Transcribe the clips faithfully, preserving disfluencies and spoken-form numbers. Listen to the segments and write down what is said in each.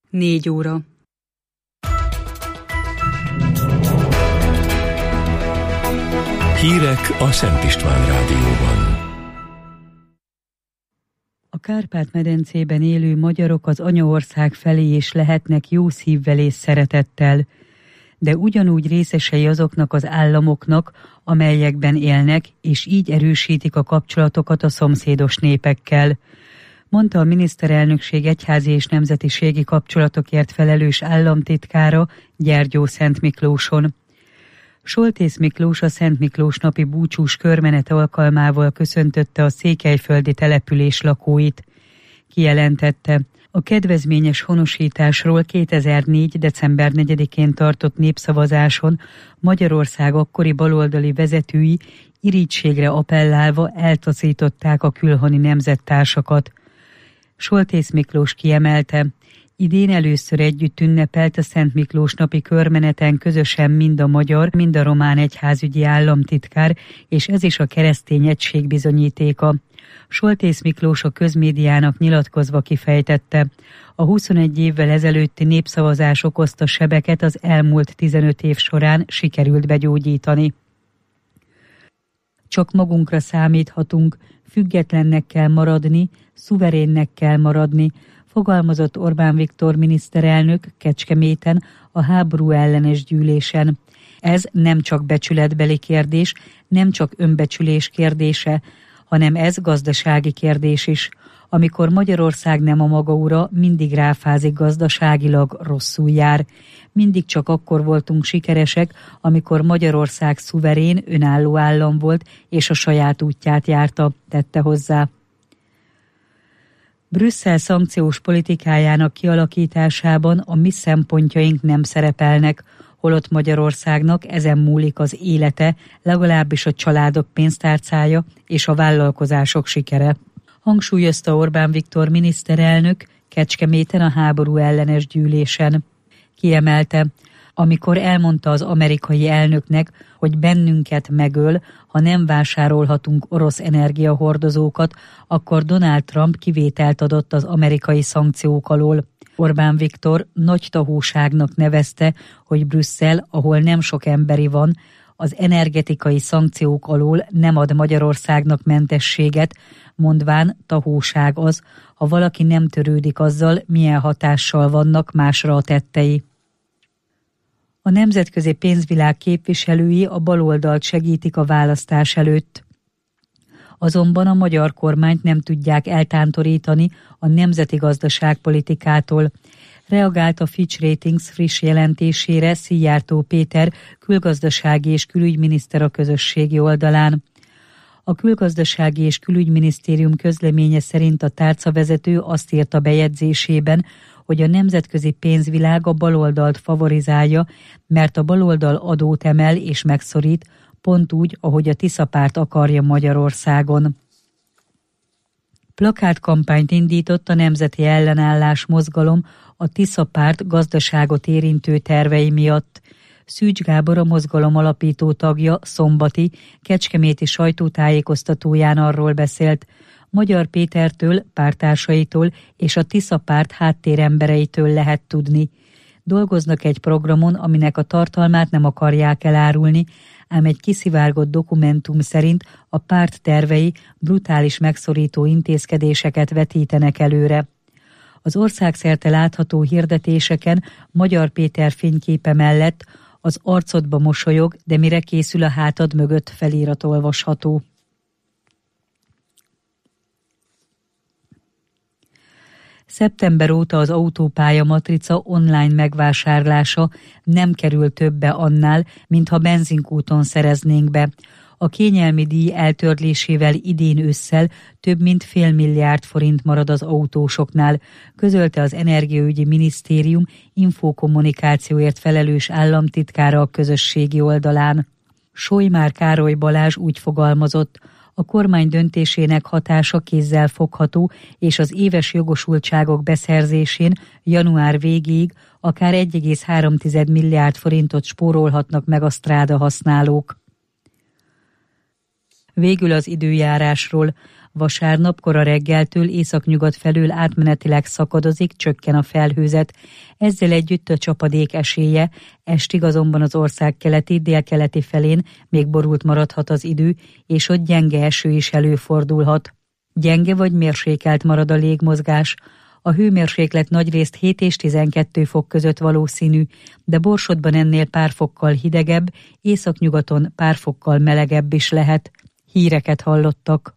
Négy óra. Hírek a Szent István Rádióban. A Kárpát-medencében élő magyarok az anyaország felé is lehetnek jó szívvel és szeretettel, de ugyanúgy részesei azoknak az államoknak, amelyekben élnek, és így erősítik a kapcsolatokat a szomszédos népekkel, mondta a miniszterelnökség egyházi és nemzetiségi kapcsolatokért felelős államtitkára Gyergyó Szentmiklóson. Soltész Miklós a Szent Miklós napi búcsús körmenet alkalmával köszöntötte a székelyföldi település lakóit. Kijelentette, a kedvezményes honosításról kétezer-négy. december negyedikén tartott népszavazáson Magyarország akkori baloldali vezetői irítségre appellálva eltaszították a külhoni nemzettársakat. Soltész Miklós kiemelte, idén először együtt ünnepelt a Szent Miklós napi körmeneten közösen mind a magyar, mind a román egyházügyi államtitkár, és ez is a keresztény egység bizonyítéka. Soltész Miklós a közmédiának nyilatkozva kifejtette, a huszonegy évvel ezelőtti népszavazás okozta sebeket az elmúlt tizenöt év során sikerült begyógyítani. Csak magunkra számíthatunk, függetlennek kell maradni, szuverénnek kell maradni, fogalmazott Orbán Viktor miniszterelnök Kecskeméten a háború ellenes gyűlésen. Ez nem csak becsületbeli kérdés, nem csak önbecsülés kérdése, hanem ez gazdasági kérdés is. Amikor Magyarország nem a maga ura, mindig ráfázik gazdaságilag, rosszul jár. Mindig csak akkor voltunk sikeresek, amikor Magyarország szuverén, önálló állam volt, és a saját útját járta, tette hozzá. Brüsszel szankciós politikájának kialakításában a mi szempontjaink nem szerepelnek, holott Magyarországnak ezen múlik az élete, legalábbis a családok pénztárcája és a vállalkozások sikere. Hangsúlyozta Orbán Viktor miniszterelnök Kecskeméten a háború ellenes gyűlésen. Kiemelte, amikor elmondta az amerikai elnöknek, hogy bennünket megöl, ha nem vásárolhatunk orosz energiahordozókat, akkor Donald Trump kivételt adott az amerikai szankciók alól. Orbán Viktor nagy tahóságnak nevezte, hogy Brüsszel, ahol nem sok emberi van, az energetikai szankciók alól nem ad Magyarországnak mentességet, mondván tahóság az, ha valaki nem törődik azzal, milyen hatással vannak másra a tettei. A nemzetközi pénzvilág képviselői a baloldalt segítik a választás előtt. Azonban a magyar kormányt nem tudják eltántorítani a nemzeti gazdaságpolitikától. Reagált a Fitch Ratings friss jelentésére Szijjártó Péter külgazdasági és külügyminiszter a közösségi oldalán. A külgazdasági és külügyminisztérium közleménye szerint a tárcavezető azt írta bejegyzésében, hogy a nemzetközi pénzvilág a baloldalt favorizálja, mert a baloldal adót emel és megszorít, pont úgy, ahogy a Tisza párt akarja Magyarországon. Plakátkampányt indított a Nemzeti Ellenállás Mozgalom a Tisza párt gazdaságot érintő tervei miatt. Szűcs Gábor, a mozgalom alapító tagja szombati, kecskeméti sajtótájékoztatóján arról beszélt, Magyar Pétertől, párttársaitól és a Tisza párt háttérembereitől lehet tudni. Dolgoznak egy programon, aminek a tartalmát nem akarják elárulni, ám egy kiszivárgott dokumentum szerint a párt tervei brutális megszorító intézkedéseket vetítenek előre. Az országszerte látható hirdetéseken Magyar Péter fényképe mellett az arcodba mosolyog, de mire készül a hátad mögött felirat olvasható. Szeptember óta az autópálya matrica online megvásárlása nem kerül többe annál, mintha benzinkúton szereznénk be. A kényelmi díj eltörlésével idén ősszel több mint fél milliárd forint marad az autósoknál, közölte az Energiaügyi Minisztérium infokommunikációért felelős államtitkára a közösségi oldalán. Solymár Károly Balázs úgy fogalmazott, a kormány döntésének hatása kézzel fogható, és az éves jogosultságok beszerzésén január végéig akár egy egész három milliárd forintot spórolhatnak meg a stráda használók. Végül az időjárásról. Vasárnap kora reggeltől északnyugat felől átmenetileg szakadozik, csökken a felhőzet. Ezzel együtt a csapadék esélye, estig azonban az ország keleti, délkeleti felén még borult maradhat az idő, és ott gyenge eső is előfordulhat. Gyenge vagy mérsékelt marad a légmozgás. A hőmérséklet nagyrészt hét és tizenkét fok között valószínű, de Borsodban ennél pár fokkal hidegebb, északnyugaton pár fokkal melegebb is lehet. Híreket hallottak.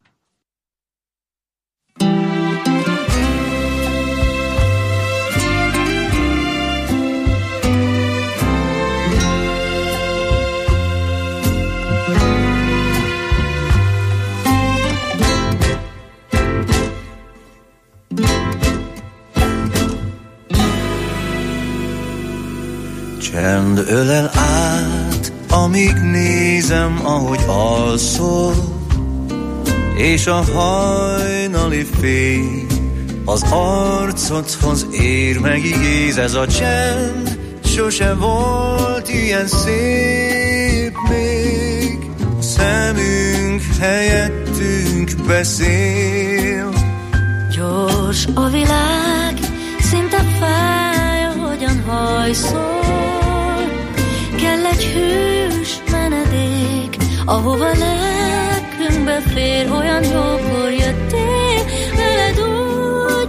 Csend ölel át, amíg nézem, ahogy alszol, és a hajnali fény az arcodhoz ér, megigéz ez a csend, sose volt ilyen szép még. A szemünk helyettünk beszél. Gyors a világ, szinte fáj, ahogyan hajszol. Kell egy hűs menedék, ahova lelkünk befér. Olyan jókor jöttél, veled úgy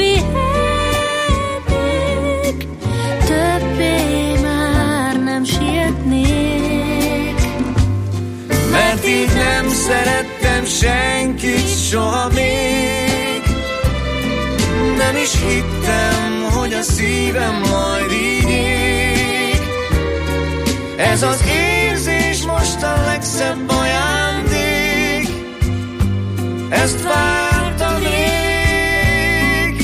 megpihennék. Többé már nem sietnék. Mert így nem szerettem senkit soha még. Nem is hittem, hogy a szívem majd így ég. Ez az érzés most a legszebb ajándék. Ezt vártam rég.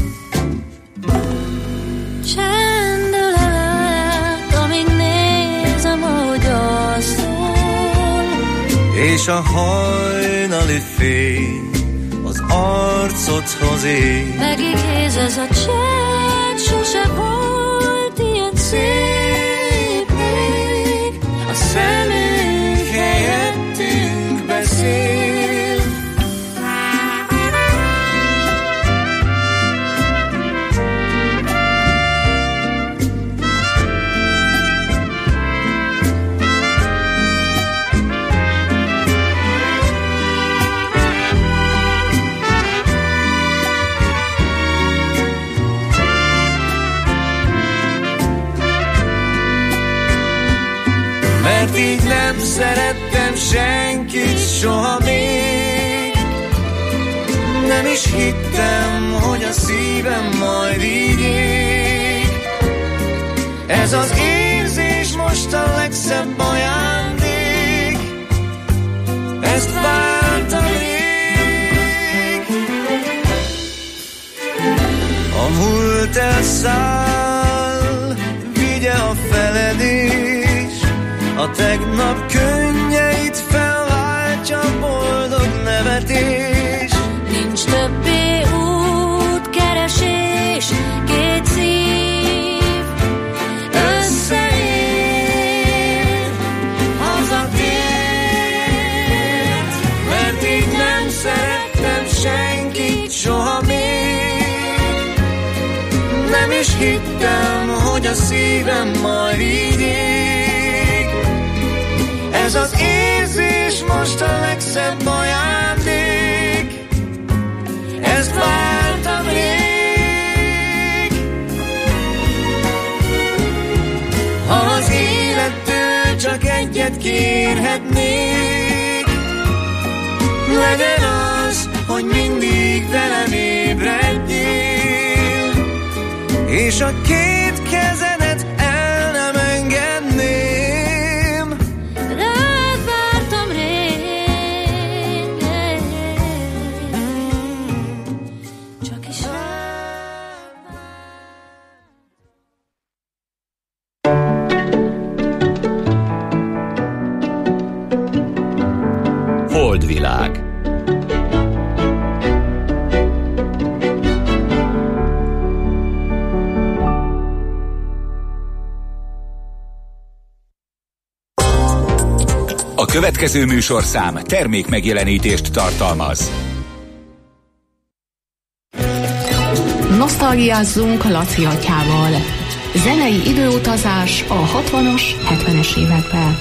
Csend ölel át, amíg nézem, ahogy alszol, és a hajnali fény az arcodhoz ér. megigéz ez a csend, sose volt ilyen szép még. A szemünk helyettünk beszél. Mert így nem szerettem senkit soha még. Nem is hittem, hogy a szívem majd így ég. Ez az érzés most a legszebb ajándék. Ezt vártam rég. A múlt elszáll, vigye a feledés. A tegnap könnyeit felváltja boldog nevetés. Nincs többé útkeresés, két szív összeér, hazatért. Mert így nem szerettem senkit soha még. Nem is hittem, hogy a szívem majd így ég. Ez az érzés most a legszebb ajándék. Ezt vártam rég. Ha az élettől csak egyet kérhetnék, legyen az, hogy mindig velem ébredjél, és a két kezedet el nem engedném. Holdvilág. A következő műsorszám termék megjelenítést tartalmaz. Nosztalgiázzunk Laci atyával. Zenei időutazás a hatvanas, hetvenes évekbe.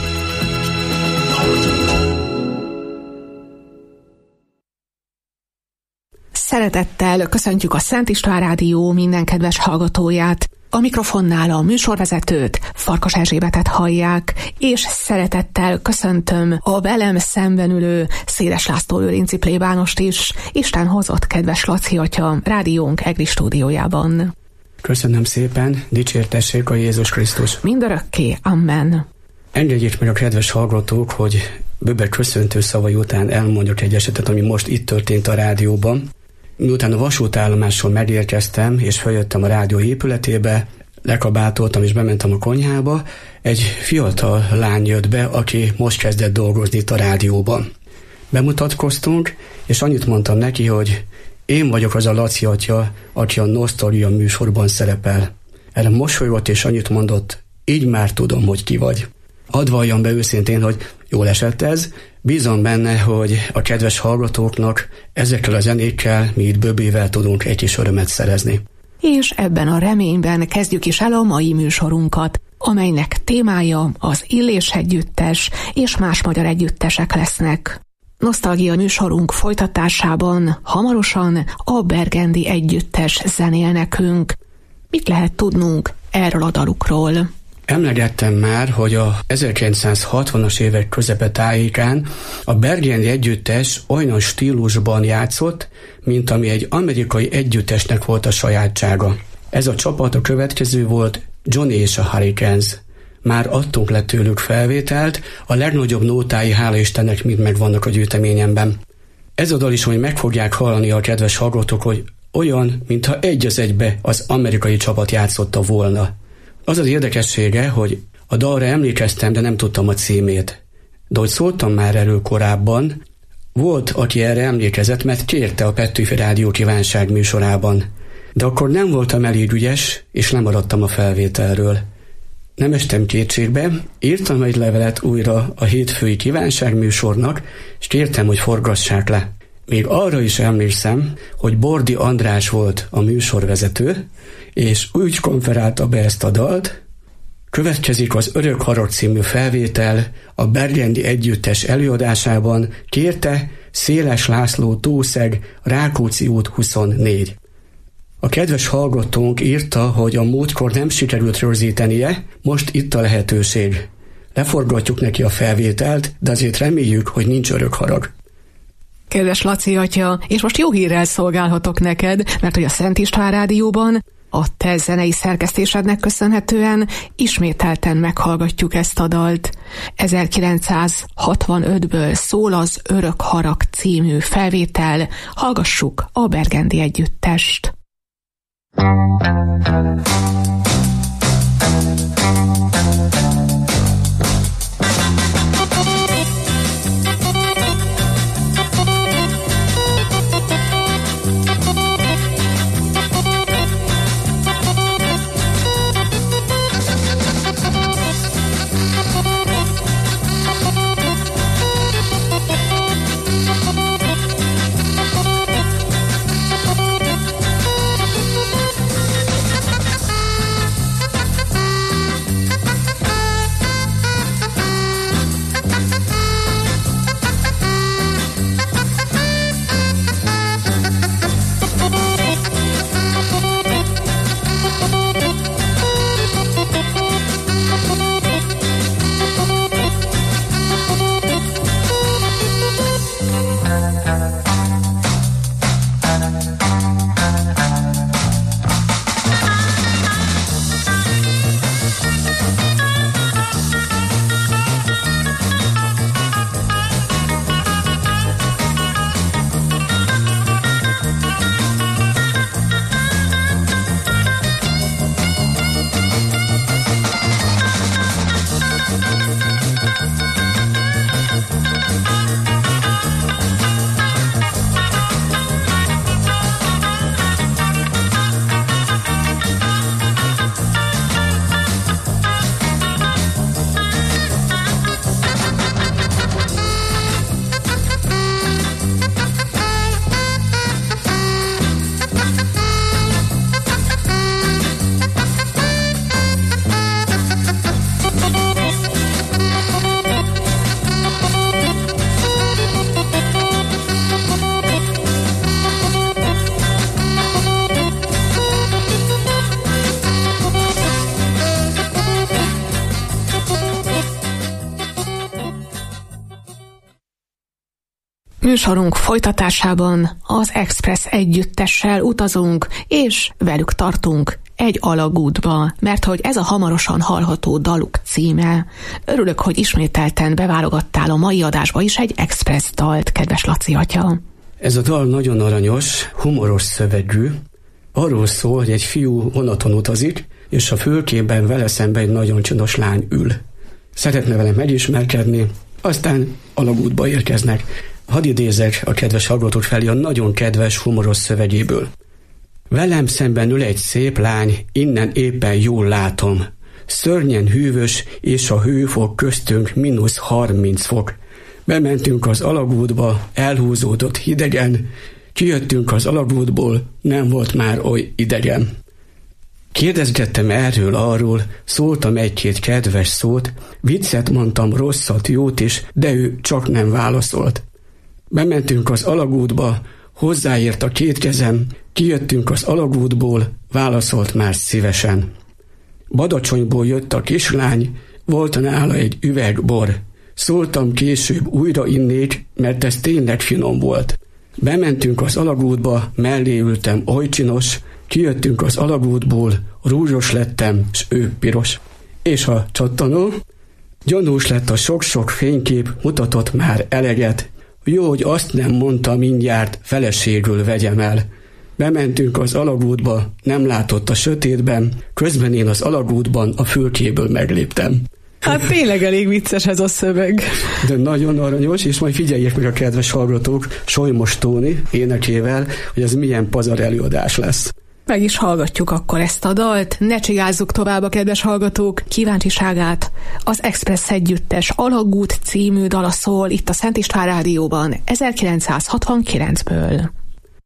Szeretettel köszöntjük a Szent István Rádió minden kedves hallgatóját. A mikrofonnál a műsorvezetőt, Farkas Erzsébetet hallják, és szeretettel köszöntöm a velem szemben ülő Széles László Lőrinci plébánost is. Isten hozott, kedves Laci atya, rádiónk EGRI stúdiójában. Köszönöm szépen, dicsértessék a Jézus Krisztus. Mindörökké, amen. Engedjék meg a kedves hallgatók, hogy Böber köszöntő szavai után elmondjak egy esetet, ami most itt történt a rádióban. Miután a vasútállomásról megérkeztem, és feljöttem a rádió épületébe, lekabátoltam és bementem a konyhába, egy fiatal lány jött be, aki most kezdett dolgozni itt a rádióban. Bemutatkoztunk, és annyit mondtam neki, hogy én vagyok az a Laci atya, aki a Nosztalgia műsorban szerepel. Erre mosolygott, és annyit mondott, így már tudom, hogy ki vagy. Hadd valljam be őszintén, hogy jól esett ez, bízom benne, hogy a kedves hallgatóknak ezekkel a zenékkel mi itt Böbével tudunk egy kis örömet szerezni. És ebben a reményben kezdjük is el a mai műsorunkat, amelynek témája az Illés együttes és más magyar együttesek lesznek. Nosztalgia műsorunk folytatásában hamarosan a Bergendi együttes zenél nekünk. Mit lehet tudnunk erről a dalukról? Emlegettem már, hogy a ezerkilencszázhatvanas évek közepe tájékán a Bergendi együttes olyan stílusban játszott, mint ami egy amerikai együttesnek volt a sajátsága. Ez a csapat a következő volt, Johnny és a Hurricanes. Már adtunk le tőlük felvételt, a legnagyobb nótái, hála Istennek, mind megvannak a gyűjteményemben. Ez a dal is, hogy meg fogják hallani a kedves hallgatók, hogy olyan, mintha egy az egybe az amerikai csapat játszotta volna. Az az érdekessége, hogy a dalra emlékeztem, de nem tudtam a címét. De hogy szóltam már erről korábban, volt, aki erre emlékezett, mert kérte a Petőfi Rádió kívánság műsorában. De akkor nem voltam elég ügyes, és nem maradtam a felvételről. Nem estem kétségbe, írtam egy levelet újra a hétfői kívánság műsornak, és kértem, hogy forgassák le. Még arra is emlékszem, hogy Bordi András volt a műsorvezető, és úgy konferálta be ezt a dalt. Következik az Örök Harag című felvétel a Bergendi együttes előadásában, kérte Széles László, Tószeg, Rákóczi út huszonnégy. A kedves hallgatónk írta, hogy a múltkor nem sikerült rögzítenie, most itt a lehetőség. Leforgatjuk neki a felvételt, de azért reméljük, hogy nincs örök harag. Kedves Laci atya, és most jó hírrel szolgálhatok neked, mert hogy a Szent István Rádióban a te zenei szerkesztésednek köszönhetően ismételten meghallgatjuk ezt a dalt. ezerkilencszázhatvanötből szól az Örök Harag című felvétel, hallgassuk a Bergendi együttest. Műsorunk folytatásában az Express együttessel utazunk, és velük tartunk egy alagútba, mert hogy ez a hamarosan hallható daluk címe. Örülök, hogy ismételten beválogattál a mai adásba is egy Express dalt, kedves Laci atya. Ez a dal nagyon aranyos, humoros szövegű. Arról szól, hogy egy fiú vonaton utazik, és a fülkében vele szemben egy nagyon csinos lány ül. Szeretne vele megismerkedni, aztán alagútba érkeznek. Hadd idézek a kedves hallgatók felé a nagyon kedves, humoros szövegéből. Velem szemben ül egy szép lány, innen éppen jól látom. Szörnyen hűvös, és a hőfok köztünk mínusz harminc fok. Bementünk az alagútba, elhúzódott hidegen, kijöttünk az alagútból, nem volt már oly idegen. Kérdezgettem erről, arról, szóltam egy-két kedves szót, viccet mondtam, rosszat, jót is, de ő csak nem válaszolt. Bementünk az alagútba, hozzáért a két kezem, kijöttünk az alagútból, válaszolt már szívesen. Badacsonyból jött a kislány, volt nála egy üveg bor. Szóltam később, újra innék, mert ez tényleg finom volt. Bementünk az alagútba, mellé ültem, oly csinos, kijöttünk az alagútból, rúzsos lettem, s ő piros. És a csattanó? Gyanús lett a sok-sok fénykép, mutatott már eleget. Jó, hogy azt nem mondta mindjárt, feleségül vegyem el. Bementünk az alagútba, nem látott a sötétben, közben én az alagútban a fülkéből megléptem. Hát tényleg elég vicces ez a szöveg. De nagyon aranyos, és majd figyeljék meg a kedves hallgatók Solymos Tóni énekével, hogy ez milyen pazar előadás lesz. Meg is hallgatjuk akkor ezt a dalt, ne csigázzuk tovább a kedves hallgatók kíváncsiságát. Az Express együttes Alagút című dala szól itt a Szent István Rádióban ezerkilencszázhatvankilencből.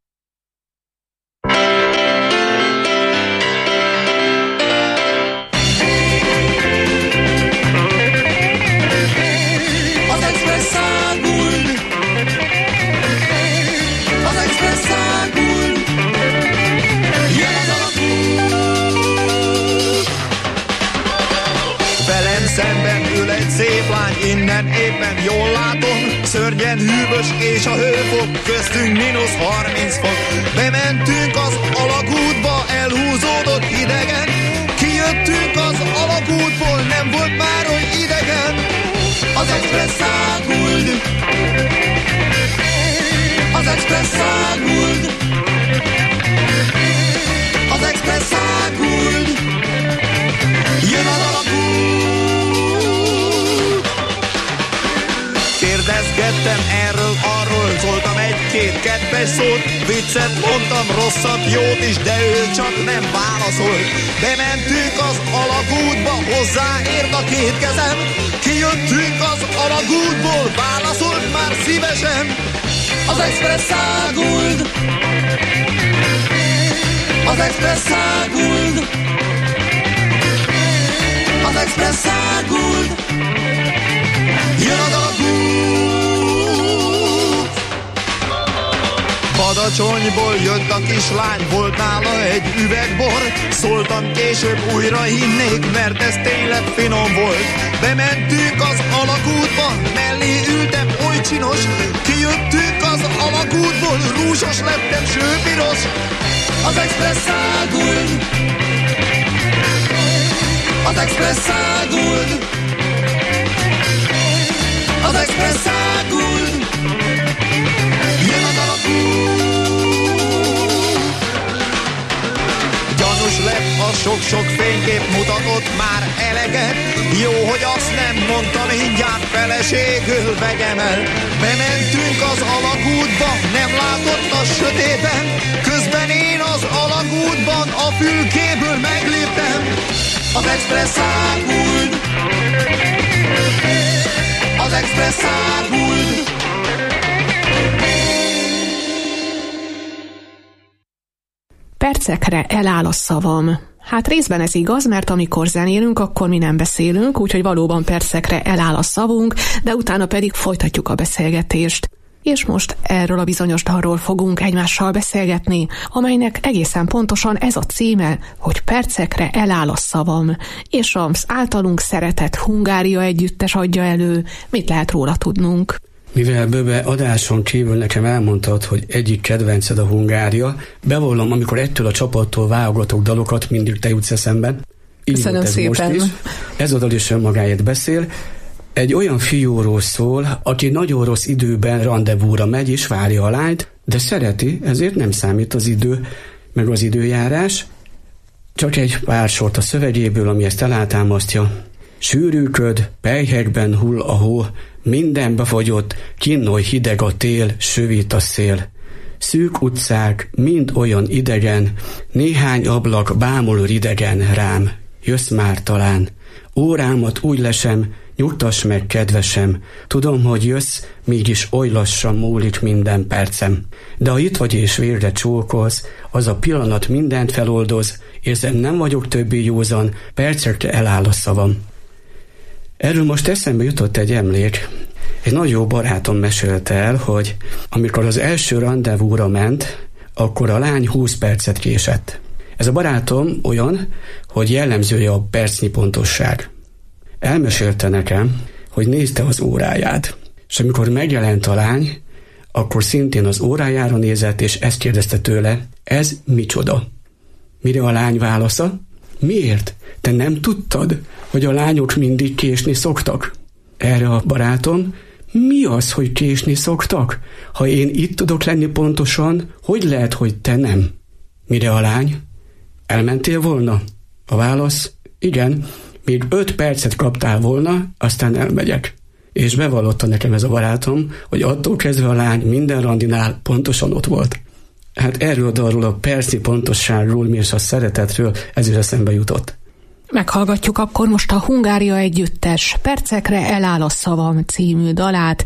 Szemben ül egy szép lány, innen éppen jól látom. Szörnyen hűvös és a hőfok köztünk mínusz harminc fok. Bementünk az alagútba, elhúzódott hidegen. Kijöttünk az alagútból, nem volt már oly idegen. Az Express száguld, az Express száguld, az Express száguld, jön az alagút. Kérdezgettem erről, arról, szóltam egy-két kedves szót, viccet mondtam, rosszat, jót is, de ő csak nem válaszolt. Bementünk az alagútba, hozzáért a két kezem, kijöttünk az alagútból, válaszolt már szívesen. Az Express száguld, az Express száguld, az Express száguld, jön az alagút. Badacsonyból jött a kislány, volt nála egy üveg bor. Szóltam később, újra hinnék, mert ez tényleg finom volt. Bementünk az alagútba, mellé ültem, oly csinos. Kijöttünk az alagútból, rúzsos lettem, sőpiros. Az Express száguld, az Express száguld, az Express száguld, jön az alagút. Gyanús lett a sok-sok fénykép, mutatott már eleget. Jó, hogy azt nem mondta mindjárt, feleségül vegyem el. Bementünk az alagútba, nem látott a sötétben. Közben én az alagútban a fülkéből megléptem. Az Express száguld, az Express száguld. Percekre eláll a szavam. Hát részben ez igaz, mert amikor zenélünk, akkor mi nem beszélünk, úgyhogy valóban percekre eláll a szavunk, de utána pedig folytatjuk a beszélgetést. És most erről a bizonyos dalról fogunk egymással beszélgetni, amelynek egészen pontosan ez a címe, hogy Percekre eláll a szavam, és az általunk szeretett Hungária együttes adja elő. Mit lehet róla tudnunk? Mivel Böbe adáson kívül nekem elmondtad, hogy egyik kedvenced a Hungária, bevallom, amikor ettől a csapattól válogatok dalokat, mindig te jutsz eszemben. Így Köszönöm ez szépen. Most is. Ez a dal is önmagáért beszél. Egy olyan fiúról szól, aki nagyon rossz időben randevúra megy és várja a lányt, de szereti, ezért nem számít az idő, meg az időjárás. Csak egy pár sort a szövegéből, ami ezt alátámasztja. Sűrűköd, pelyhekben hull a hó, minden befagyott, kinn hideg a tél, sövít a szél. Szűk utcák, mind olyan idegen, néhány ablak bámul ridegen rám. Jössz már talán. Órámat úgy lesem, nyugtass meg, kedvesem. Tudom, hogy jössz, mégis oly lassan múlik minden percem. De ha itt vagy és végre csókolsz, az a pillanat mindent feloldoz, érzem, nem vagyok többé józan, percekre eláll a szavam. Erről most eszembe jutott egy emlék. Egy nagy jó barátom mesélte el, hogy amikor az első randevúra ment, akkor a lány húsz percet késett. Ez a barátom olyan, hogy jellemzője a percnyi pontosság. Elmesélte nekem, hogy nézte az óráját, és amikor megjelent a lány, akkor szintén az órájára nézett, és ezt kérdezte tőle, ez micsoda? Mire a lány válasza? Miért? Te nem tudtad, hogy a lányok mindig késni szoktak? Erre a barátom, mi az, hogy késni szoktak? Ha én itt tudok lenni pontosan, hogy lehet, hogy te nem? Mire a lány? Elmentél volna? A válasz, igen, még öt percet kaptál volna, aztán elmegyek. És bevallotta nekem ez a barátom, hogy attól kezdve a lány minden randinál pontosan ott volt. Hát erről a dalról, a percnyi pontosságról és a szeretetről ez is eszembe jutott. Meghallgatjuk akkor most a Hungária együttes Percekre eláll a szavam című dalát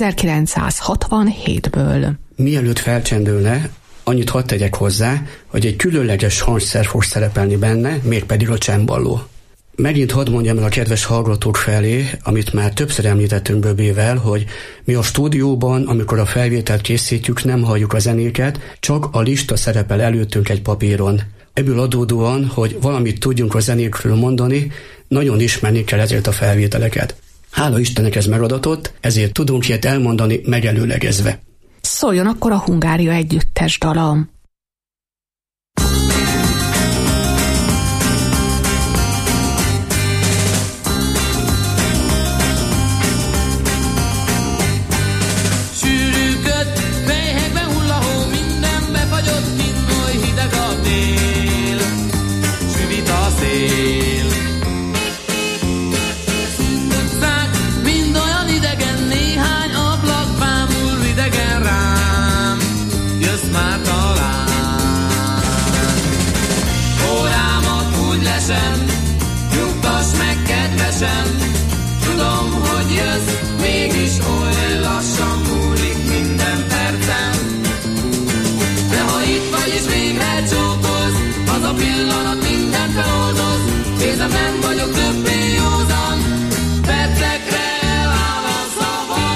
ezerkilencszázhatvanhétből. Mielőtt felcsendülne, annyit hadd tegyek hozzá, hogy egy különleges hangszer fog szerepelni benne, mégpedig a csembaló. Megint hadd mondjam el a kedves hallgatók felé, amit már többször említettünk Böbével, hogy mi a stúdióban, amikor a felvételt készítjük, nem halljuk a zenéket, csak a lista szerepel előttünk egy papíron. Ebből adódóan, hogy valamit tudjunk a zenékről mondani, nagyon ismerni kell ezért a felvételeket. Hála Istennek ez megadatott, ezért tudunk ilyet elmondani megelőlegezve. Szóljon akkor a Hungária együttes dala. Nyugtass meg, kedvesem, tudom, hogy jössz, mégis oly lassan múlik minden percem. De ha itt vagy és végre csókolsz, az a pillanat mindent feloldoz, érzem, nem vagyok többé józan, percekre eláll a szavam.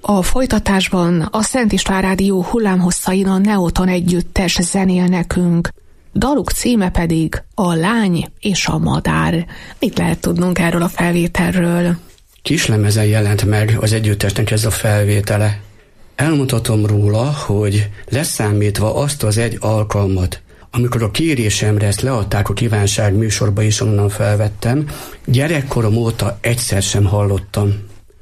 A folytatásban a Szent István Rádió hullámhosszain a Neoton együttes zenél nekünk. Daluk címe pedig A lány és a madár. Mit lehet tudnunk erről a felvételről? Kislemezen jelent meg az együttesnek ez a felvétele. Elmondhatom róla, hogy leszámítva azt az egy alkalmat, amikor a kérésemre ezt leadták a Kívánság műsorba is, onnan felvettem, gyerekkorom óta egyszer sem hallottam.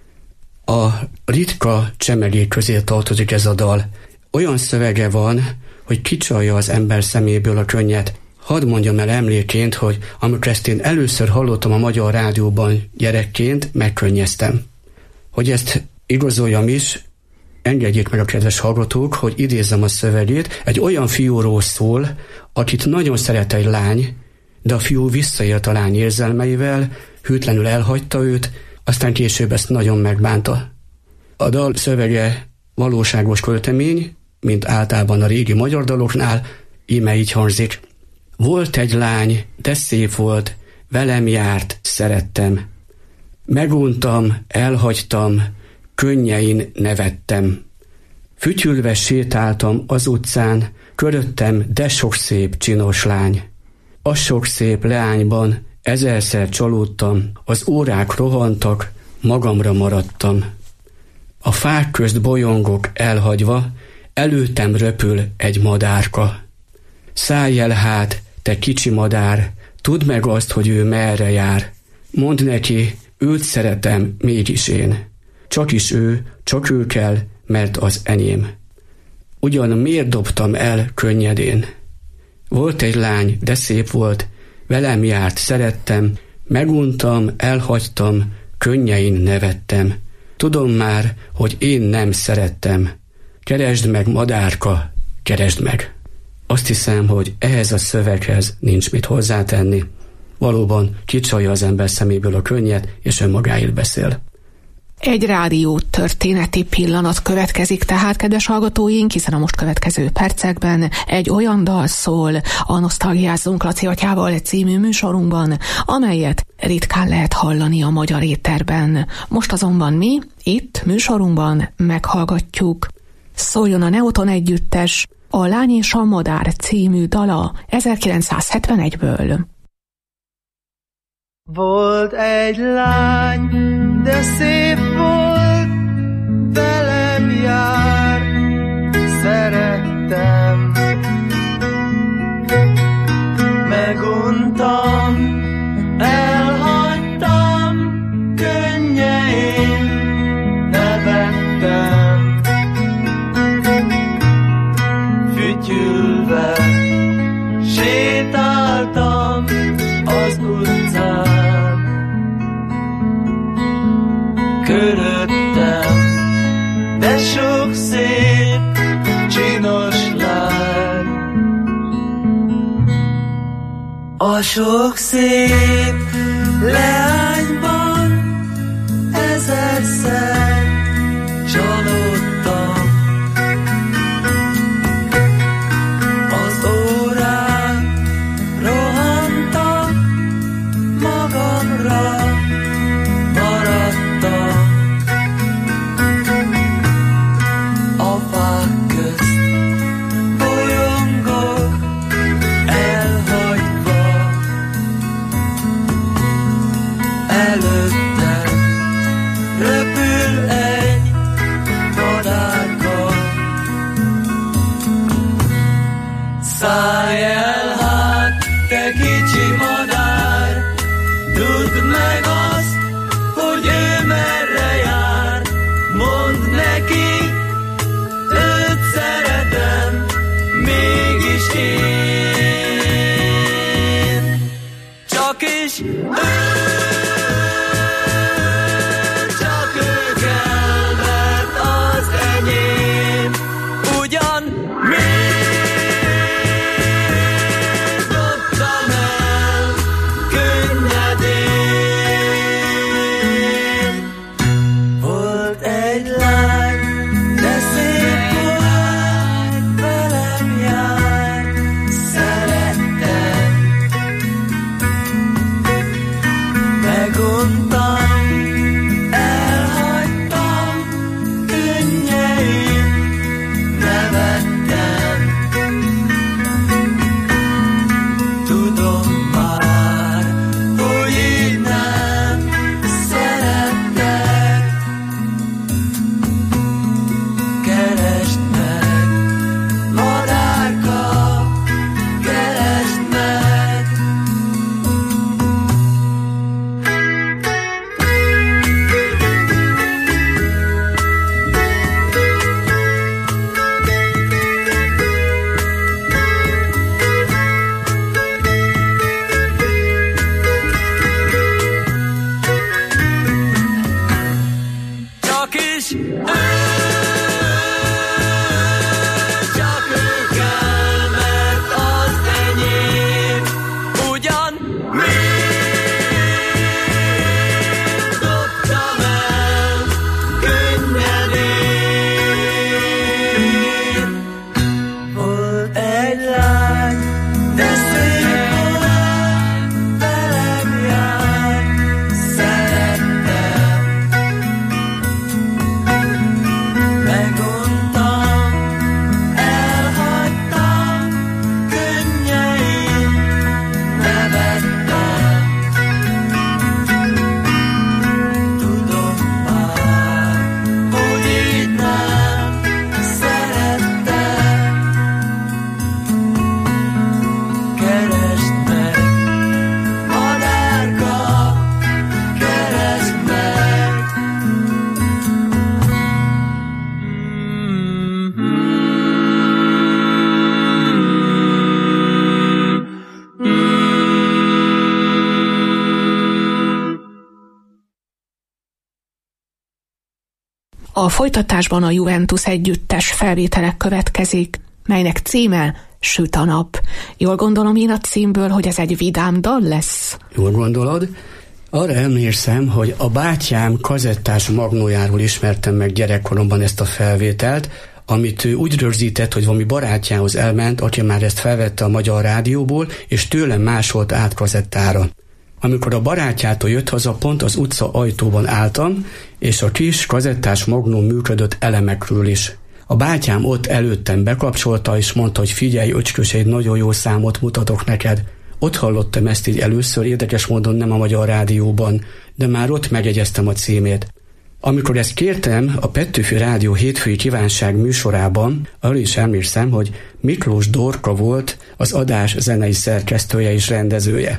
A ritka csemegék közé tartozik ez a dal. Olyan szövege van, hogy kicsalja az ember szeméből a könnyet. Hadd mondjam el emléként, hogy amikor ezt én először hallottam a Magyar Rádióban gyerekként, megkönnyeztem. Hogy ezt igazoljam is, engedjék meg a kedves hallgatók, hogy idézzem a szövegét. Egy olyan fiúról szól, akit nagyon szeret egy lány, de a fiú visszaélt a lány érzelmeivel, hűtlenül elhagyta őt, aztán később ezt nagyon megbánta. A dal szövege valóságos költemény, mint általában a régi magyar daloknál, íme így hangzik. Volt egy lány, de szép volt, velem járt, szerettem. Meguntam, elhagytam, könnyein nevettem. Fütyülve sétáltam az utcán, köröttem, de sok szép, csinos lány. A sok szép leányban ezerszer csalódtam, az órák rohantak, magamra maradtam. A fák közt bolyongok elhagyva, előttem röpül egy madárka. Szállj el hát, te kicsi madár, tudd meg azt, hogy ő merre jár. Mondd neki, őt szeretem, mégis én. Csak is ő, csak ő kell, mert az enyém. Ugyan miért dobtam el könnyedén? Volt egy lány, de szép volt, velem járt, szerettem, meguntam, elhagytam, könnyein nevettem. Tudom már, hogy én nem szerettem. Keresd meg, madárka, keresd meg. Azt hiszem, hogy ehhez a szöveghez nincs mit hozzátenni. Valóban kicsalja az ember szeméből a könnyet, és önmagáért beszél. Egy rádió történeti pillanat következik tehát, kedves hallgatóink, hiszen a most következő percekben egy olyan dal szól a Nosztalgiázzunk Laci atyával című műsorunkban, amelyet ritkán lehet hallani a magyar éterben. Most azonban mi itt műsorunkban meghallgatjuk. Szóljon a Neoton együttes, A lány és a madár című dala ezerkilencszázhetvenegyből. Volt egy lány, de szép volt, velem jár, szerettem. Meguntam, elhagytam, könnyein nevettem. Fütyülve sétáltam az utcán, köröttem, de sok szép, csinos lány. A sok szép leányban ezerszer csalódtam. Az órák rohantak, magamra maradtam. A fák közt bolyongok elhagyva, előttem röpül egy madárka. Szállj el hát, te kicsi madár, tudd meg azt, hogy ő merre jár. Mondd neki, őt szeretem, mégis én. Csak is ő, csak ő kell, mert az enyém. Ugyan miért A folytatásban a Juventus együttes felvételek következik, melynek címe Süt a nap. Jól gondolom én a címből, hogy ez egy vidám dal lesz? Jól gondolod? Arra emlékszem, hogy a bátyám kazettás magnójáról ismertem meg gyerekkoromban ezt a felvételt, amit ő úgy rögzített, hogy valami barátjához elment, aki már ezt felvette a Magyar Rádióból, és tőlem másolt át kazettára. Amikor a barátjától jött haza, pont az utca ajtóban álltam, és a kis kazettás magnó működött elemekről is. A bátyám ott előttem bekapcsolta, és mondta, hogy figyelj, öcskös, egy nagyon jó számot mutatok neked. Ott hallottam ezt így először, érdekes módon nem a Magyar Rádióban, de már ott megjegyeztem a címét. Amikor ezt kértem a Petőfi Rádió hétfői kívánság műsorában, arra is emlékszem, hogy Miklós Dorka volt az adás zenei szerkesztője és rendezője.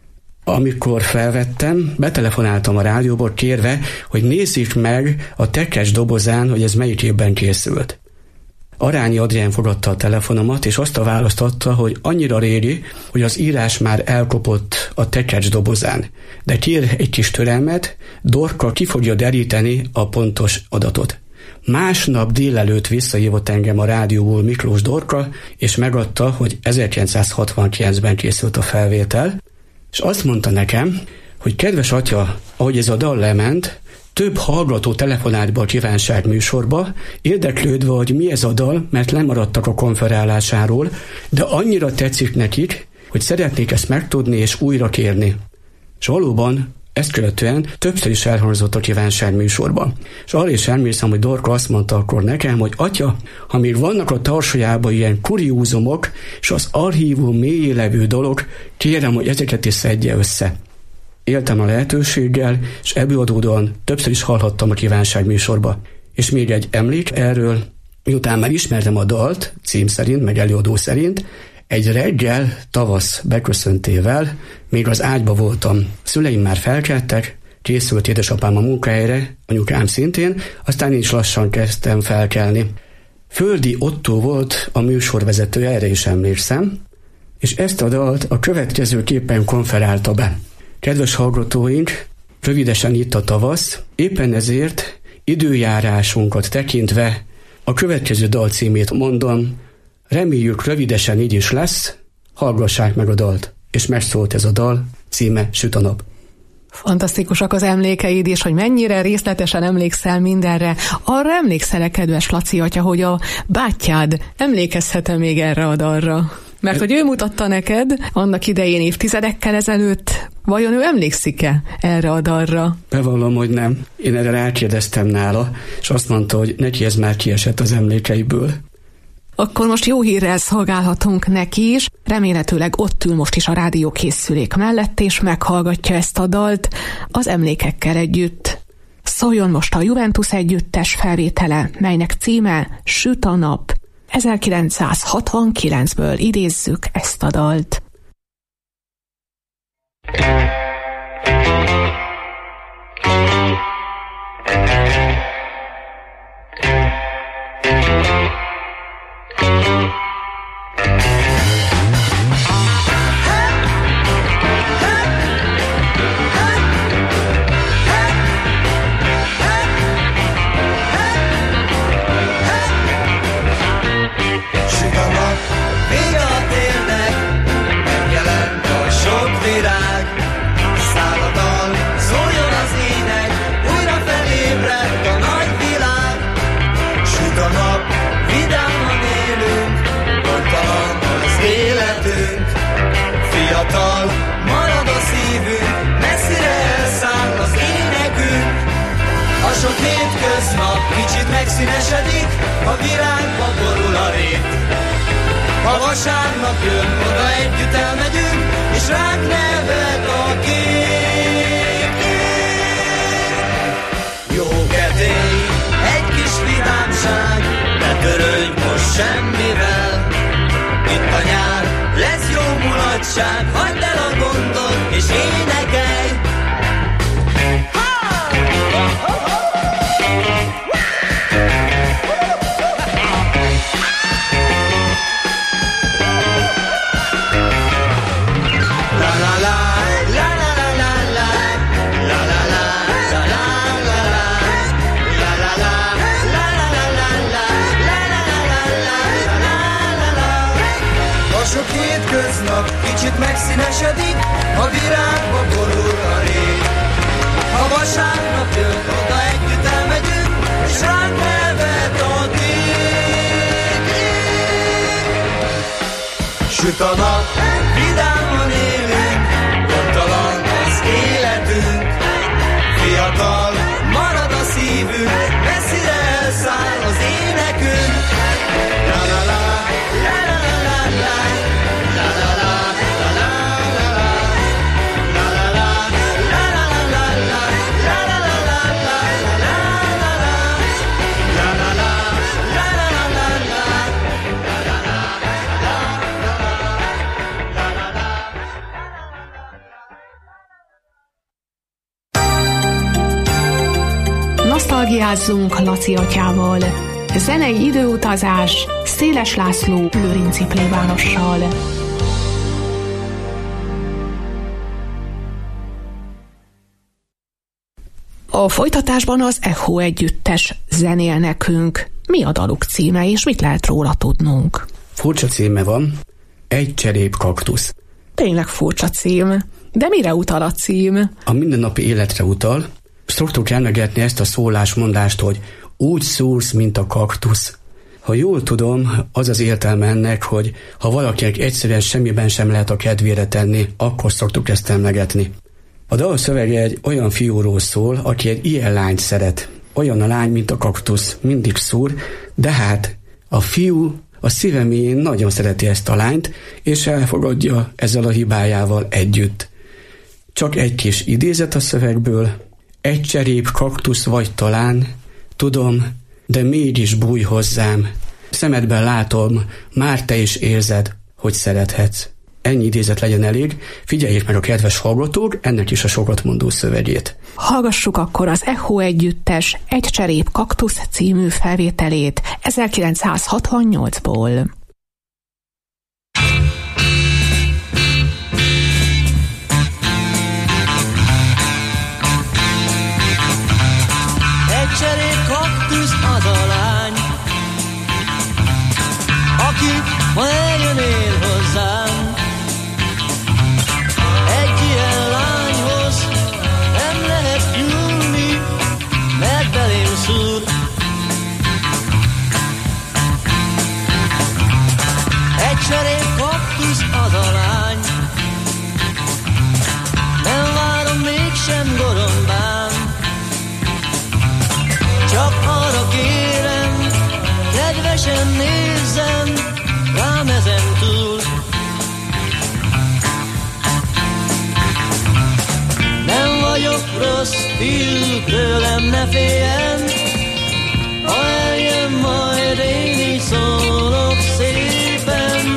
Amikor felvettem, betelefonáltam a rádióból kérve, hogy nézzük meg a Tekes dobozán, hogy ez melyik évben készült. Arányi Adrián fogadta a telefonomat, és azt a választ adta, hogy annyira régi, hogy az írás már elkopott a Tekes dobozán. De kér egy kis türelmet, Dorka ki fogja deríteni a pontos adatot. Másnap délelőtt visszahívott engem a rádióból Miklós Dorka, és megadta, hogy ezerkilencszázhatvankilencben készült a felvétel, és azt mondta nekem, hogy kedves atya, ahogy ez a dal lement, több hallgató telefonált be a kívánság műsorba, érdeklődve, hogy mi ez a dal, mert lemaradtak a konferálásáról, de annyira tetszik nekik, hogy szeretnék ezt megtudni és újra kérni. És valóban ezt követően többször is elhangzott a kívánság műsorban. És arra is emlékszem, hogy Dorka azt mondta akkor nekem, hogy atya, ha még vannak a tarsajában ilyen kuriózumok, és az archívum mélyé levő dolog, kérem, hogy ezeket is szedje össze. Éltem a lehetőséggel, és ebből adódóan többször is hallhattam a kívánság műsorba. És még egy emlék erről, miután már ismertem a dalt, cím szerint, meg előadó szerint, egy reggel, tavasz beköszöntével még az ágyba voltam. Szüleim már felkeltek, készült édesapám a munkahelyre, anyukám szintén, aztán én is lassan kezdtem felkelni. Földi Ottó volt a műsorvezető, erre is emlékszem, és ezt a dalt a következőképpen konferálta be. Kedves hallgatóink, rövidesen itt a tavasz, éppen ezért időjárásunkat tekintve a következő dal címét mondom, reméljük rövidesen így is lesz, hallgassák meg a dalt, és megszólt ez a dal, címe Süt a nap. Fantasztikusak az emlékeid, és hogy mennyire részletesen emlékszel mindenre. Arra emlékszel-e, kedves Laci atya, hogy a bátyád emlékezhet-e még erre a dalra? Mert hogy ő mutatta neked annak idején évtizedekkel ezelőtt, vajon ő emlékszik-e erre a dalra? Bevallom, hogy nem. Én erre rákérdeztem nála, és azt mondta, hogy neki ez már kiesett az emlékeiből. Akkor most jó hírrel szolgálhatunk neki is, remélhetőleg ott ül most is a rádiókészülék mellett, és meghallgatja ezt a dalt az emlékekkel együtt. Szóljon most a Juventus együttes felvétele, melynek címe Süt a nap. ezerkilencszázhatvankilencből idézzük ezt a dalt. Megszínesedik, a virágba borul a rét. Ha vasárnap jön, oda együtt elmegyünk, és ránk nevet a kép. Jó kedély, egy kis vidámság, ne törődj most semmivel. Itt a nyár, lesz jó mulatság, hagyd el a gondot, és énekelj. La la la virágnak kicsit megszínesedik, a virágba borul a rég. Ha vasárnap jön, oda együtt elmegyünk, és ránk nevet a ég. Süt a nap, vidáman élünk, gondtalan az életünk. Fiatal marad a szívünk, messzire elszáll az énekünk. La la la, la la la la, la la la, la la la la, la la la, la la la la, la la la la, la la la la, la la la, la la la la, Nosztalgiázzunk Laci atyával. Zenei időutazás Széles László lőrinci plébánossal. A folytatásban az Echo együttes zenél nekünk. Mi a daluk címe, és mit lehet róla tudnunk? Furcsa címe van, Egy cserép kaktusz. Tényleg furcsa cím. De mire utal a cím? A mindennapi életre utal. Szoktuk emlegetni ezt a szólásmondást, hogy úgy szúrsz, mint a kaktusz. Ha jól tudom, az az értelme ennek, hogy ha valakinek egyszerűen semmiben sem lehet a kedvére tenni, akkor szoktuk ezt emlegetni. A dal szövege egy olyan fiúról szól, aki egy ilyen lányt szeret. Olyan a lány, mint a kaktusz, mindig szúr, de hát a fiú a szíve mélyén nagyon szereti ezt a lányt, és elfogadja ezzel a hibájával együtt. Csak egy kis idézet a szövegből. Egy cserép kaktusz vagy talán, tudom, de mégis bújj hozzám. Szemedben látom, már te is érzed, hogy szerethetsz. Ennyi idézet legyen elég, figyeljék meg a kedves hallgatók ennek is a sokat mondó szövegét. Hallgassuk akkor az Echo együttes Egy cserép kaktusz című felvételét ezerkilencszázhatvannyolcból. Egy cserép kaktusz az a lány, aki ma eljönnél hozzám. Egy ilyen lányhoz nem lehet nyúlni, mert belém szúr. Egy cserép kaktusz az a lány, nem várom mégsem gorombám. Csak arra kérem, kedvesen nézzem rám ezen túl. Nem vagyok rossz fiú, tőlem ne féljen, ha eljön majd én így szólok szépen.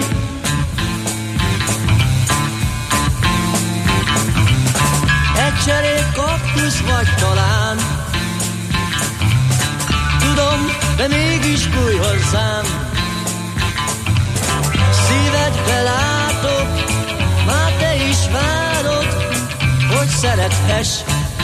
Egy cserép kaktusz vagy talán, tudom, de mégis bújj hozzám. Szívedbe látok, már te is várod, hogy szerethess.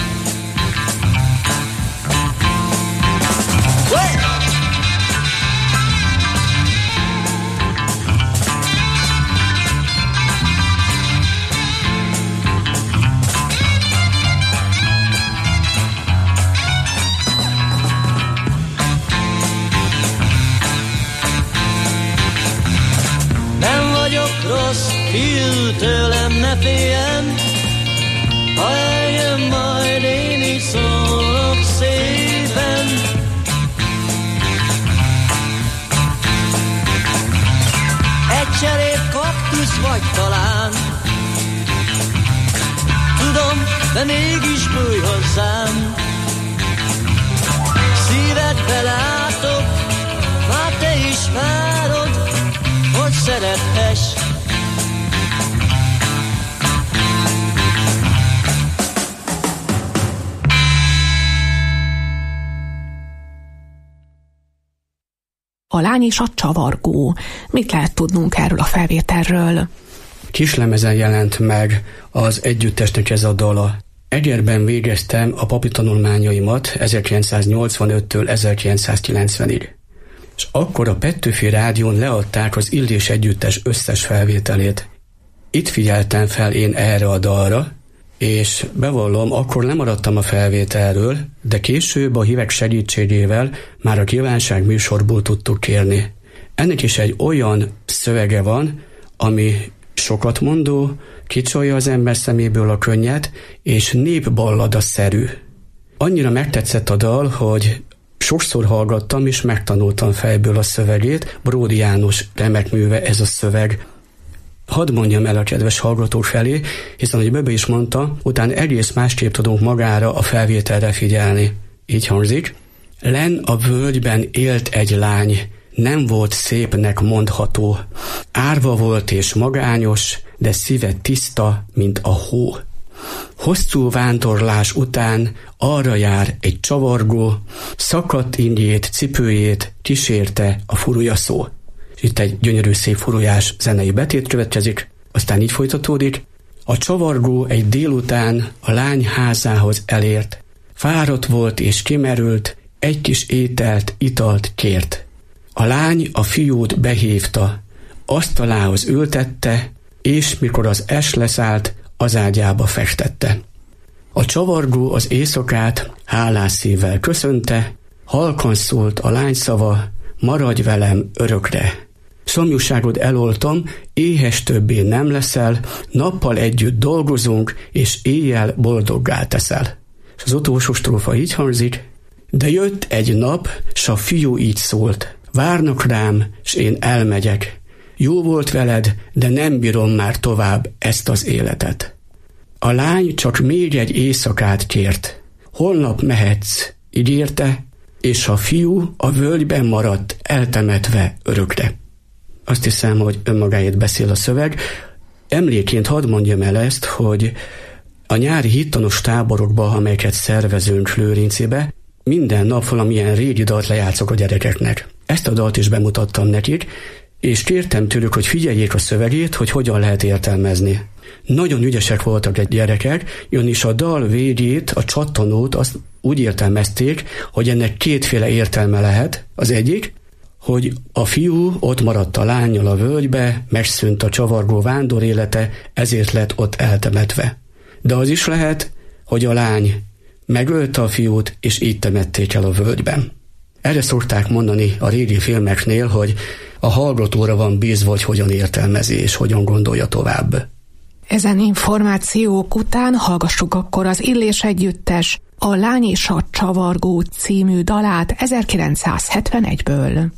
Nem vagyok rossz fiú, tőlem ne féljen, ha eljön majd én így szólok szépen. Egy cserép kaktusz vagy talán, tudom, de mégis bújj hozzám. Szívedbe látok, már te is várod, hogy szerethess. A lány és a csavargó. Mit lehet tudnunk erről a felvételről? Kislemezen jelent meg az együttesnek ez a dala. Egerben végeztem a papi tanulmányaimat ezerkilencszáznyolcvanöttől ezerkilencszázkilencvenig. És akkor a Petőfi Rádión leadták az Illés együttes összes felvételét. Itt figyeltem fel én erre a dalra, és bevallom, akkor nem maradtam a felvételről, de később a hívek segítségével már a kívánság műsorból tudtuk kérni. Ennek is egy olyan szövege van, ami sokat mondó, kicsolja az ember szeméből a könnyet, és népballada-szerű. Annyira megtetszett a dal, hogy sokszor hallgattam és megtanultam fejből a szövegét. Bródi János remek műve ez a szöveg. Hadd mondjam el a kedves hallgatók felé, hiszen, ahogy Böbe is mondta, utána egész másképp tudunk magára a felvételre figyelni. Így hangzik. Lenn a völgyben élt egy lány, nem volt szépnek mondható. Árva volt és magányos, de szíve tiszta, mint a hó. Hosszú vándorlás után arra jár egy csavargó, szakadt ingjét, cipőjét kísérte a furujaszó. Itt egy gyönyörű szép furujás zenei betét következik, aztán így folytatódik. A csavargó egy délután a lány házához elért. Fáradt volt és kimerült, egy kis ételt, italt kért. A lány a fiút behívta, asztalához ültette, és mikor az es leszállt, az ágyába festette. A csavargó az éjszakát hálás szívvel köszönte, halkan szólt a lány szava, maradj velem örökre. Szomjúságod eloltom, éhes többé nem leszel, nappal együtt dolgozunk, és éjjel boldoggá teszel. És az utolsó strófa így hangzik. De jött egy nap, s a fiú így szólt, várnak rám, s én elmegyek. Jó volt veled, de nem bírom már tovább ezt az életet. A lány csak még egy éjszakát kért. Holnap mehetsz, ígérte, és a fiú a völgyben maradt, eltemetve örökre. Azt hiszem, hogy önmagáért beszél a szöveg. Emléként hadd mondjam el ezt, hogy a nyári hittanos táborokba, amelyeket szervezünk Lőrincébe, minden nap valamilyen régi dalt lejátszok a gyerekeknek. Ezt a dalt is bemutattam nekik, és kértem tőlük, hogy figyeljék a szövegét, hogy hogyan lehet értelmezni. Nagyon ügyesek voltak a gyerekek, ugyanis a dal végét, a csattanót azt úgy értelmezték, hogy ennek kétféle értelme lehet. Az egyik, hogy a fiú ott maradt a lánnyal a völgybe, megszűnt a csavargó vándor élete, ezért lett ott eltemetve. De az is lehet, hogy a lány megölte a fiút, és így temették el a völgyben. Erre szokták mondani a régi filmeknél, hogy a hallgatóra van bízva, hogy hogyan értelmezi és hogyan gondolja tovább. Ezen információk után hallgassuk akkor az Illés együttes A lány és a csavargó című dalát ezerkilencszázhetvenegyből.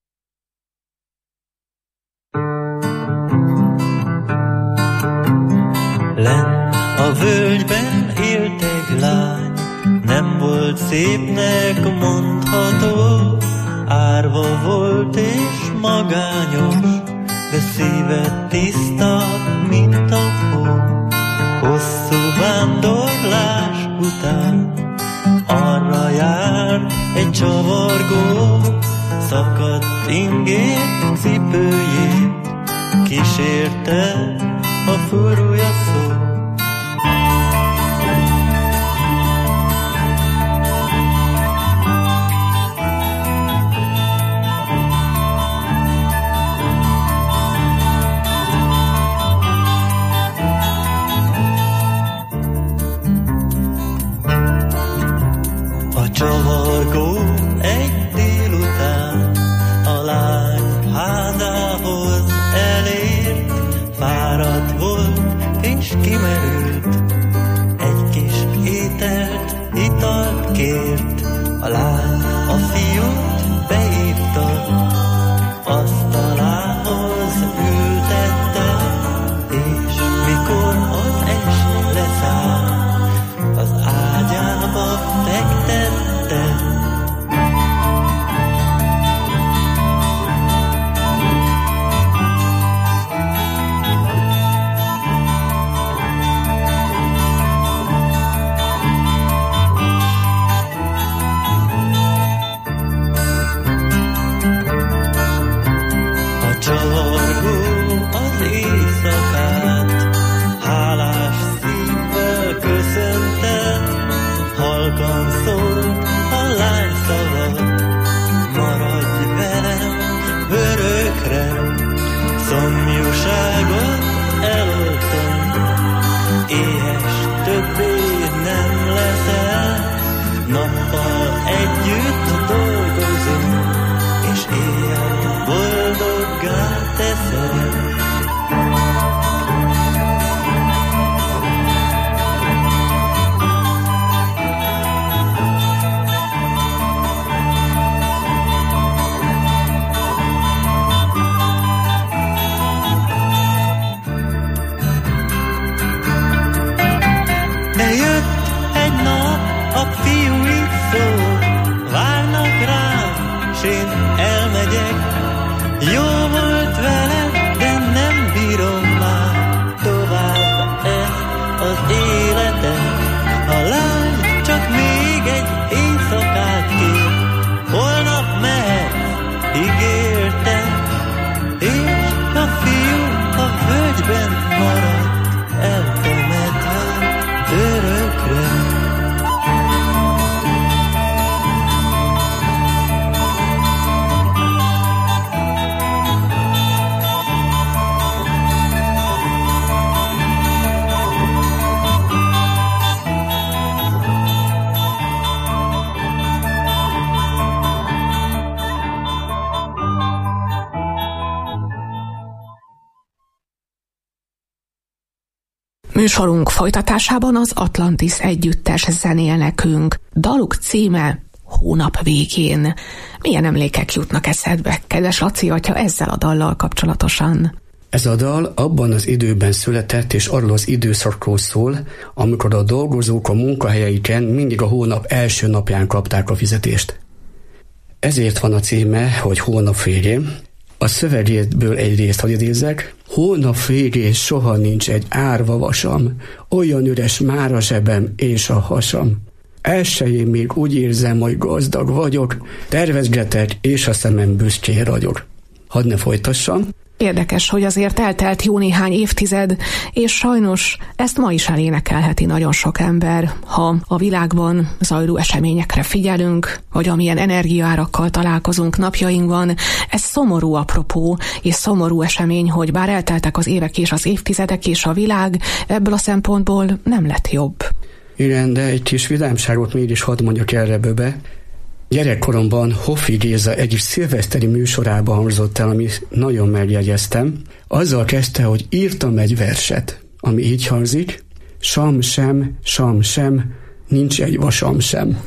Lenn a völgyben élt egy lány, nem volt szépnek mondható, árva volt és magányos, de szíve tiszta, mint a hó. Hosszú vándorlás után arra járt egy csavargó, szakadt ingét, cipőjét kísérte a furúja szó. Csavargó egy délután a lány házához elért, fáradt volt és kimerült, egy kis ételt, italt kért. A lány a fiút behívta, asztalához ültette, és mikor az es leszáll, az ágyába fektette. Műsorunk folytatásában az Atlantis együttes zenél nekünk. Daluk címe Hónap végén. Milyen emlékek jutnak eszedbe, kedves Laci atya, ezzel a dallal kapcsolatosan? Ez a dal abban az időben született, és arról az időszakról szól, amikor a dolgozók a munkahelyeiken mindig a hónap első napján kapták a fizetést. Ezért van a címe, hogy Hónap végén. A szövegéből egy részt hadd idézzek. Hónap végén soha nincs egy árva vasam, olyan üres már a zsebem és a hasam. Elsőjén még úgy érzem, hogy gazdag vagyok, tervezgetek, és a szemem büszkén ragyog. Hadd ne folytassam. Érdekes, hogy azért eltelt jó néhány évtized, és sajnos ezt ma is elénekelheti nagyon sok ember. Ha a világban zajló eseményekre figyelünk, vagy amilyen energiaárakkal találkozunk napjainkban, ez szomorú apropó, és szomorú esemény, hogy bár elteltek az évek és az évtizedek, és a világ ebből a szempontból nem lett jobb. Igen, de egy kis vidámságot mégis hadd mondjak erre bőbe. Gyerekkoromban Hoffi Géza egyik szilveszteri műsorában hangzott el, amit nagyon megjegyeztem. Azzal kezdte, hogy írtam egy verset, ami így hangzik: Sam sem, sam sem, nincs egy vasam sem.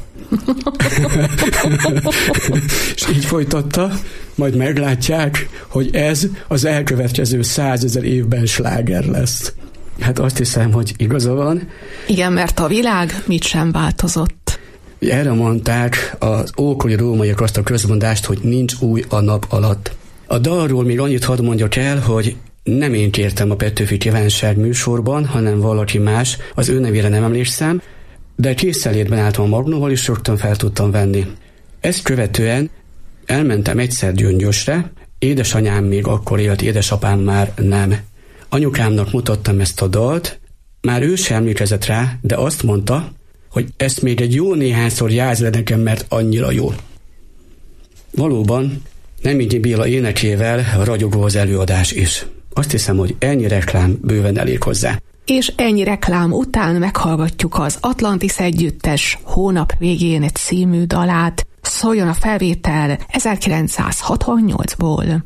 És így folytatta, majd meglátják, hogy ez az elkövetkező százezer évben sláger lesz. Hát azt hiszem, hogy igaza van. Igen, mert a világ mit sem változott. Erre mondták az ókori rómaiak azt a közmondást, hogy nincs új a nap alatt. A dalról még annyit hadd mondjak el, hogy nem én kértem a Petőfi Kívánság műsorban, hanem valaki más, az ő nevére nem emlékszem, de készenlétben álltam a magnóval, és rögtön fel tudtam venni. Ezt követően elmentem egyszer Gyöngyösre, édesanyám még akkor élt, édesapám már nem. Anyukámnak mutattam ezt a dalt, már ő sem emlékezett rá, de azt mondta, hogy ezt még egy jó néhányszor játsz le nekem, mert annyira jó. Valóban Neményi Béla énekével ragyogó az előadás is. Azt hiszem, hogy ennyi reklám bőven elég hozzá. És ennyi reklám után meghallgatjuk az Atlantis együttes Hónap végén című dalát. Szóljon a felvétel ezerkilencszázhatvannyolcból.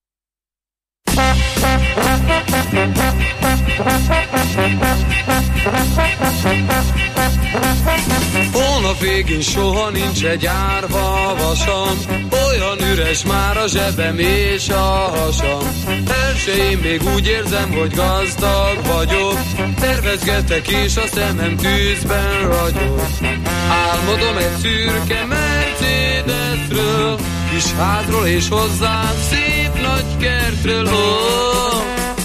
Hónap végén soha nincs egy árva vasam, olyan üres már a zsebem és a hasam. Elsőjén még úgy érzem, hogy gazdag vagyok, tervezgetek és a szemem tűzben ragyog. Álmodom egy szürke Mercedesről, kis házról és hozzám szép nagy kertről. Oh.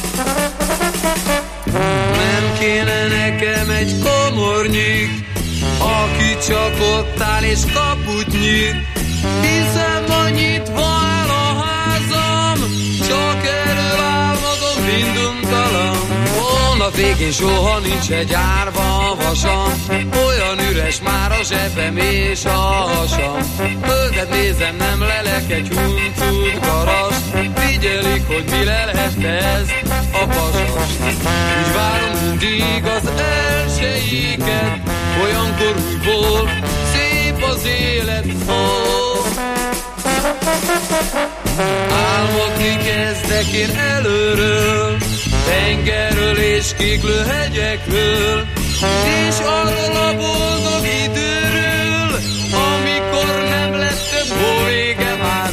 Nem kéne nekem egy komornyik, aki csak ott áll és kaput nyit, hiszen ma nyitva áll a házam, csak erről álmodom minduntalan. Hónap végén soha nincs egy árva vasam, olyan üres már a zsebem és a hasam. Földet nézem, nem lelek egy huncut garast, figyelik, hogy mi lehet ez a pasas. Úgy várom mindig az elsőiket, olyankor újból szép az élet. Oh. Álmodni kezdek én előről, tengerről és kéklő hegyekről, és arról a boldog időről, amikor nem lesz több hó vége már.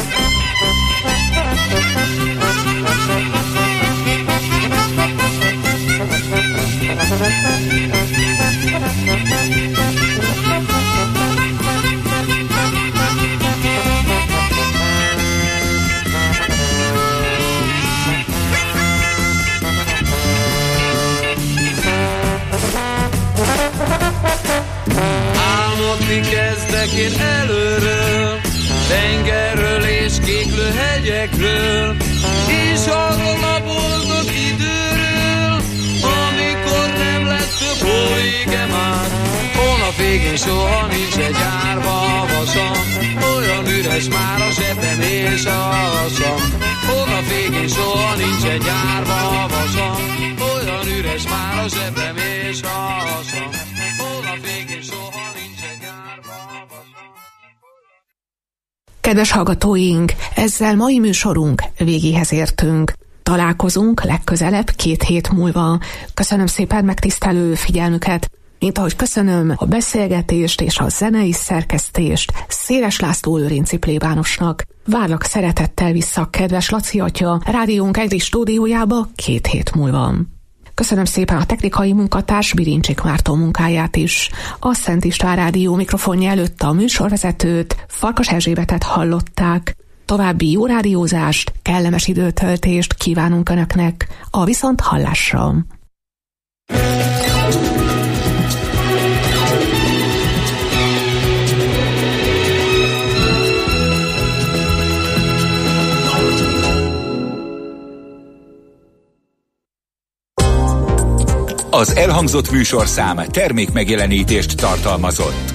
Álmodni kezdek én előről, tengerről és kéklő hegyekről, és arról a boldog időről, amikor nem lesz több hó vége már. Hónap végén soha nincs egy árva vasam, olyan üres már a zsebem és a hasam. Hónap végén soha nincs egy árva vasam, olyan üres már a zsebem és a hasam. Hónap végén soha nincs egy árva vasam. Kedves hallgatóink, ezzel mai műsorunk végéhez értünk. Találkozunk legközelebb két hét múlva. Köszönöm szépen megtisztelő figyelmüket. Mint ahogy köszönöm a beszélgetést és a zenei szerkesztést Széles László Lőrinci plébánosnak. Várlak szeretettel vissza, kedves Laci atya, rádiónk egri stúdiójába két hét múlva. Köszönöm szépen a technikai munkatárs Birincsik Márton munkáját is. A Szent István Rádió mikrofonja előtt a műsorvezetőt, Farkas Erzsébetet hallották. További jó rádiózást, kellemes időtöltést kívánunk Önöknek a viszont hallásra. Az elhangzott műsorszám termékmegjelenítést tartalmazott.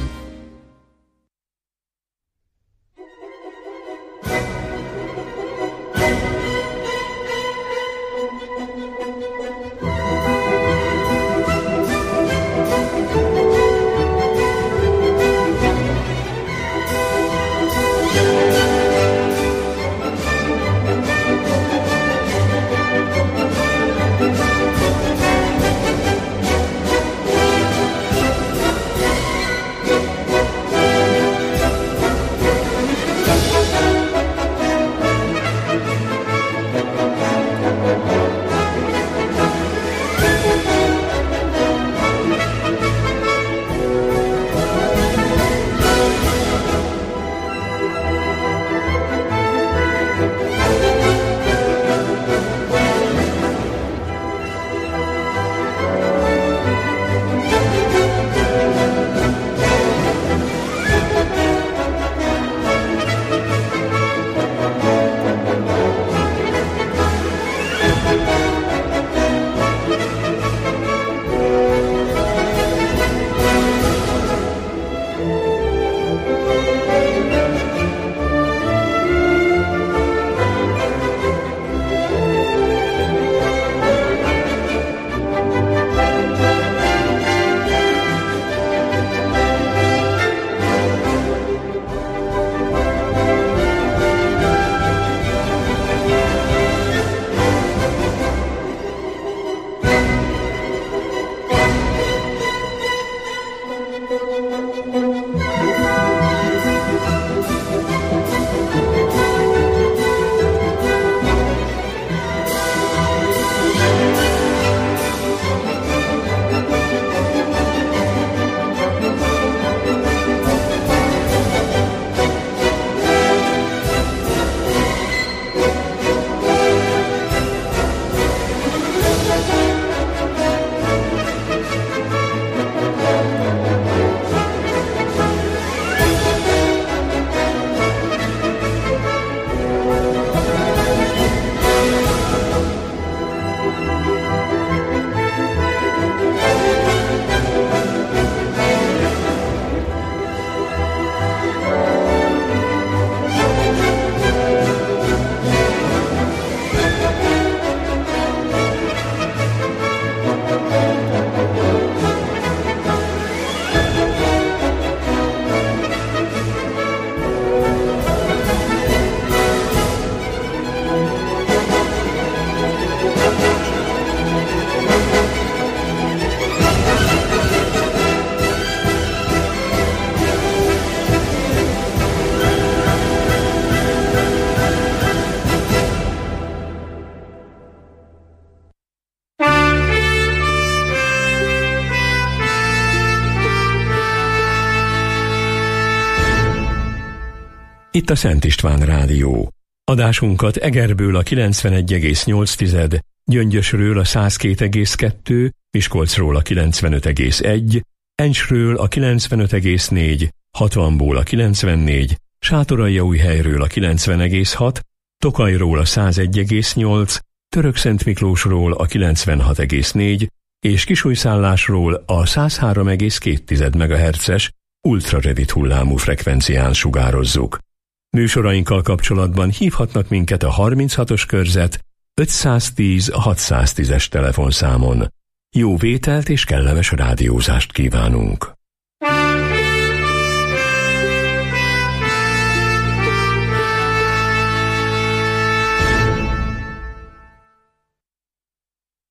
Itt a Szent István Rádió. Adásunkat Egerből a kilencvenegy egész nyolc, Gyöngyösről a száz két egész kettő, Miskolcról a kilencvenöt egész egy, Encsről a kilencvenöt egész négy, hatvanból a kilencvennégy, Sátoraljaújhelyről a kilencven egész hat, Tokajról a száz egy egész nyolc, Törökszentmiklósról a kilencvenhat egész négy, és Kisújszállásról a száz három egész két megahertzes ultrarövid hullámú frekvencián sugározzuk. Műsorainkkal kapcsolatban hívhatnak minket a harminchatos körzet ötszáztíz hatszáztízes telefonszámon. Jó vételt és kellemes rádiózást kívánunk!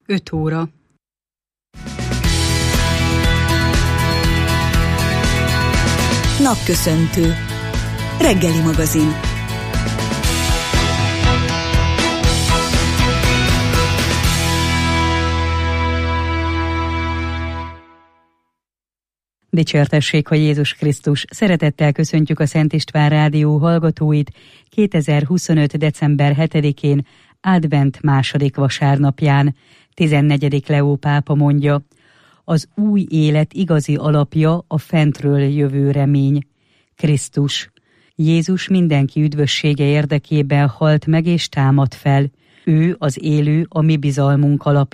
öt óra. Napköszöntő. Reggeli magazin. Dicsértessék a Jézus Krisztus! Szeretettel köszöntjük a Szent István Rádió hallgatóit kétezer-huszonöt. december hetedikén, advent második vasárnapján. tizennegyedik Leó pápa mondja: az új élet igazi alapja a fentről jövő remény. Krisztus. Jézus mindenki üdvössége érdekében halt meg és támad fel. Ő az élő, a mi bizalmunk alapja.